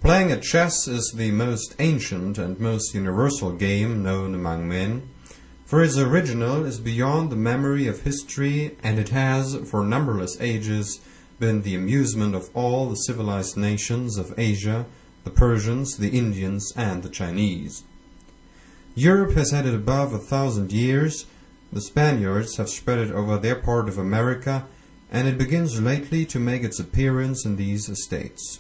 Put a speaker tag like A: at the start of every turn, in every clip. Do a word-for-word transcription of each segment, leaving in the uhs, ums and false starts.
A: Playing at chess is the most ancient and most universal game known among men, for its original is beyond the memory of history, and it has, for numberless ages, been the amusement of all the civilized nations of Asia, the Persians, the Indians, and the Chinese. Europe has had it above a thousand years, the Spaniards have spread it over their part of America, and it begins lately to make its appearance in these estates.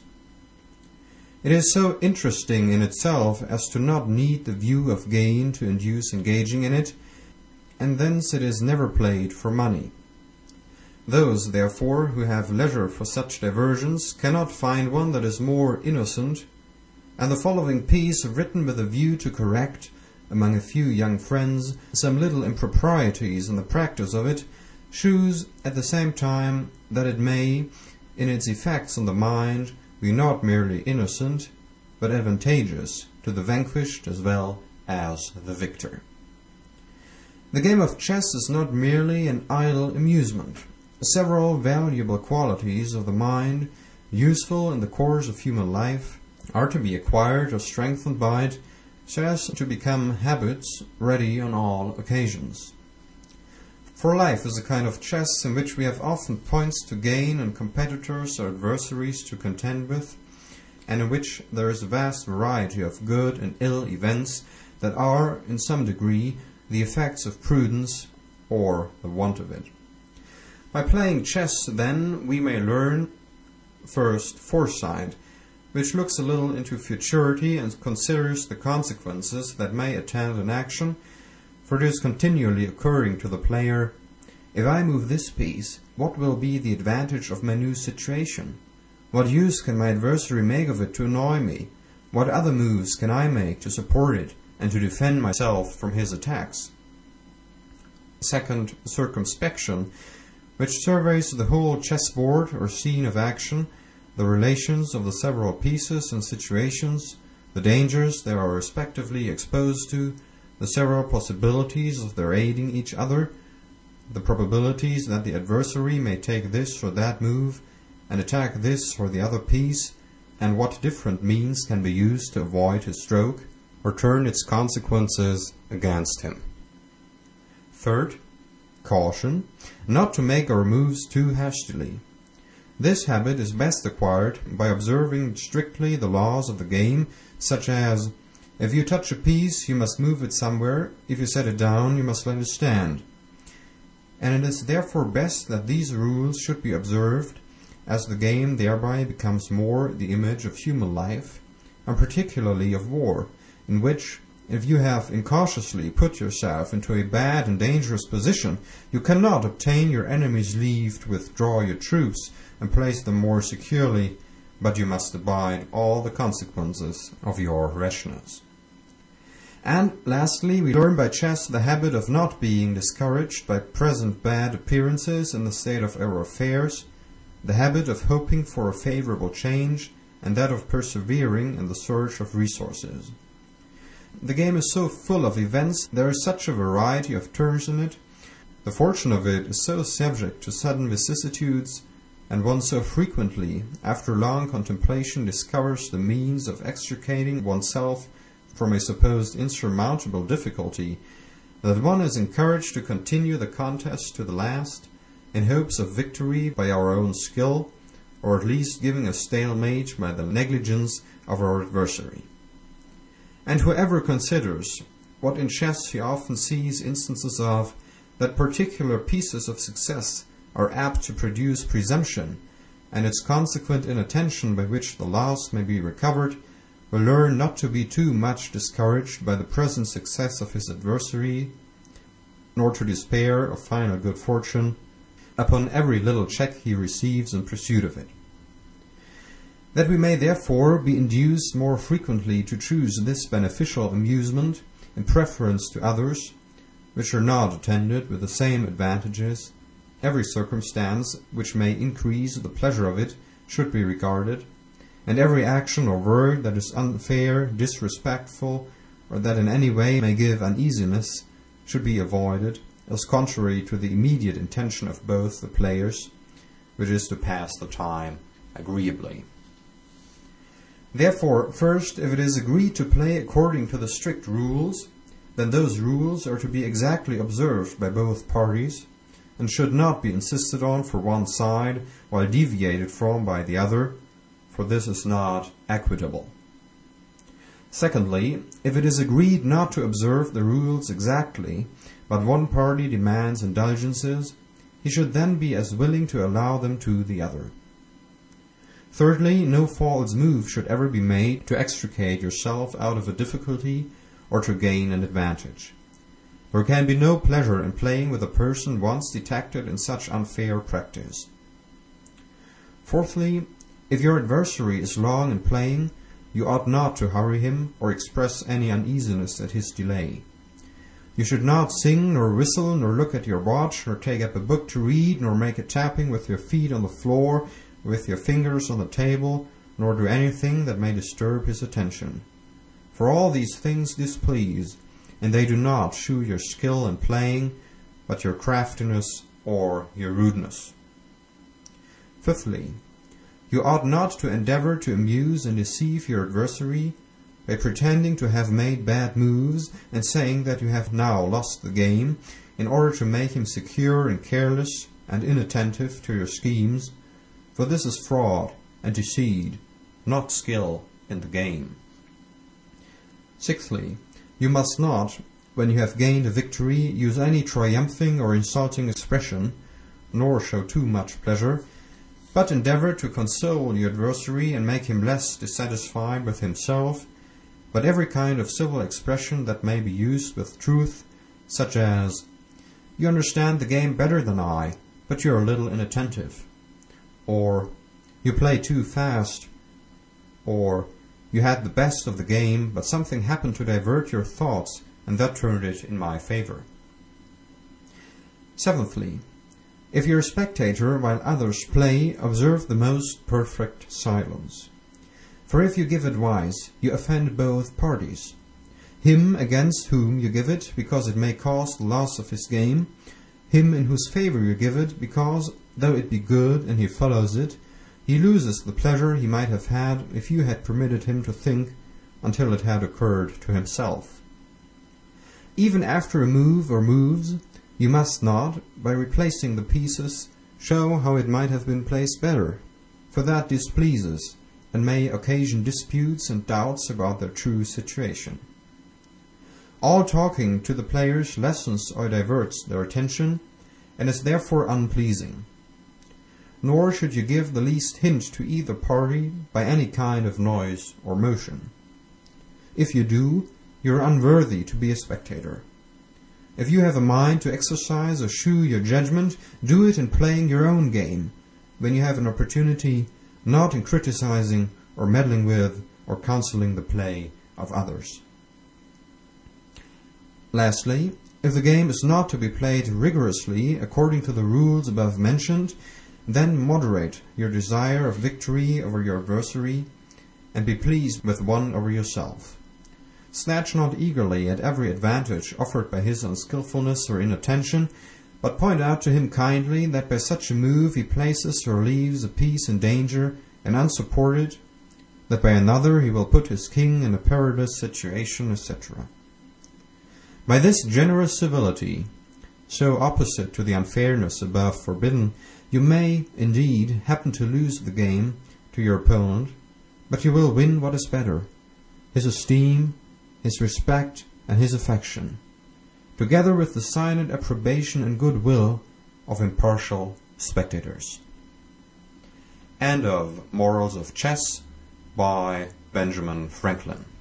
A: It is so interesting in itself as to not need the view of gain to induce engaging in it, and thence it is never played for money. Those, therefore, who have leisure for such diversions cannot find one that is more innocent, and the following piece, written with a view to correct, among a few young friends, some little improprieties in the practice of it, shews at the same time that it may, in its effects on the mind, be not merely innocent, but advantageous to the vanquished as well as the victor. The game of chess is not merely an idle amusement. Several valuable qualities of the mind, useful in the course of human life, are to be acquired or strengthened by it, so as to become habits ready on all occasions. For life is a kind of chess in which we have often points to gain and competitors or adversaries to contend with, and in which there is a vast variety of good and ill events that are, in some degree, the effects of prudence or the want of it. By playing chess, then, we may learn, first, foresight, which looks a little into futurity and considers the consequences that may attend an action, for it is continually occurring to the player, if I move this piece, what will be the advantage of my new situation? What use can my adversary make of it to annoy me? What other moves can I make to support it and to defend myself from his attacks? Second, circumspection, which surveys the whole chessboard or scene of action, the relations of the several pieces and situations, the dangers they are respectively exposed to, the several possibilities of their aiding each other, the probabilities that the adversary may take this or that move, and attack this or the other piece, and what different means can be used to avoid his stroke, or turn its consequences against him. Third, caution, not to make our moves too hastily. This habit is best acquired by observing strictly the laws of the game, such as, if you touch a piece, you must move it somewhere. If you set it down, you must let it stand. And it is therefore best that these rules should be observed, as the game thereby becomes more the image of human life, and particularly of war, in which, if you have incautiously put yourself into a bad and dangerous position, you cannot obtain your enemy's leave to withdraw your troops and place them more securely, but you must abide all the consequences of your rashness. And lastly, we learn by chess the habit of not being discouraged by present bad appearances in the state of our affairs, the habit of hoping for a favorable change, and that of persevering in the search of resources. The game is so full of events, there is such a variety of turns in it, the fortune of it is so subject to sudden vicissitudes, and one so frequently, after long contemplation, discovers the means of extricating oneself from a supposed insurmountable difficulty, that one is encouraged to continue the contest to the last, in hopes of victory by our own skill, or at least giving a stalemate by the negligence of our adversary. And whoever considers, what in chess he often sees instances of, that particular pieces of success are apt to produce presumption, and its consequent inattention by which the loss may be recovered, will learn not to be too much discouraged by the present success of his adversary, nor to despair of final good fortune upon every little check he receives in pursuit of it. That we may therefore be induced more frequently to choose this beneficial amusement in preference to others, which are not attended with the same advantages, every circumstance which may increase the pleasure of it should be regarded, and every action or word that is unfair, disrespectful, or that in any way may give uneasiness should be avoided, as contrary to the immediate intention of both the players, which is to pass the time agreeably. Therefore, first, if it is agreed to play according to the strict rules, then those rules are to be exactly observed by both parties, and should not be insisted on for one side, while deviated from by the other, for this is not equitable. Secondly, if it is agreed not to observe the rules exactly, but one party demands indulgences, he should then be as willing to allow them to the other. Thirdly, no false move should ever be made to extricate yourself out of a difficulty or to gain an advantage. There can be no pleasure in playing with a person once detected in such unfair practice. Fourthly, if your adversary is long in playing, you ought not to hurry him or express any uneasiness at his delay. You should not sing, nor whistle, nor look at your watch, nor take up a book to read, nor make a tapping with your feet on the floor, with your fingers on the table, nor do anything that may disturb his attention. For all these things displease, and they do not shew your skill in playing, but your craftiness or your rudeness. Fifthly, you ought not to endeavor to amuse and deceive your adversary by pretending to have made bad moves and saying that you have now lost the game, in order to make him secure and careless and inattentive to your schemes, for this is fraud and deceit, not skill in the game. Sixthly, you must not, when you have gained a victory, use any triumphing or insulting expression, nor show too much pleasure, but endeavor to console your adversary and make him less dissatisfied with himself, but every kind of civil expression that may be used with truth, such as, "You understand the game better than I, but you are a little inattentive," or "You play too fast," or "You had the best of the game, but something happened to divert your thoughts, and that turned it in my favor." Seventhly, if you're a spectator while others play, observe the most perfect silence. For if you give advice, you offend both parties. Him against whom you give it, because it may cause the loss of his game, him in whose favor you give it, because, though it be good and he follows it, he loses the pleasure he might have had if you had permitted him to think until it had occurred to himself. Even after a move or moves, you must not, by replacing the pieces, show how it might have been placed better, for that displeases, and may occasion disputes and doubts about their true situation. All talking to the players lessens or diverts their attention, and is therefore unpleasing. Nor should you give the least hint to either party by any kind of noise or motion. If you do, you are unworthy to be a spectator. If you have a mind to exercise or shew your judgment, do it in playing your own game, when you have an opportunity, not in criticizing or meddling with or counseling the play of others. Lastly, if the game is not to be played rigorously according to the rules above mentioned, then moderate your desire of victory over your adversary, and be pleased with one over yourself. Snatch not eagerly at every advantage offered by his unskilfulness or inattention, but point out to him kindly that by such a move he places or leaves a piece in danger and unsupported, that by another he will put his king in a perilous situation, et cetera. By this generous civility, so opposite to the unfairness above forbidden, you may, indeed, happen to lose the game to your opponent, but you will win what is better, his esteem, his respect, and his affection, together with the silent approbation and goodwill of impartial spectators. End of Morals of Chess by Benjamin Franklin.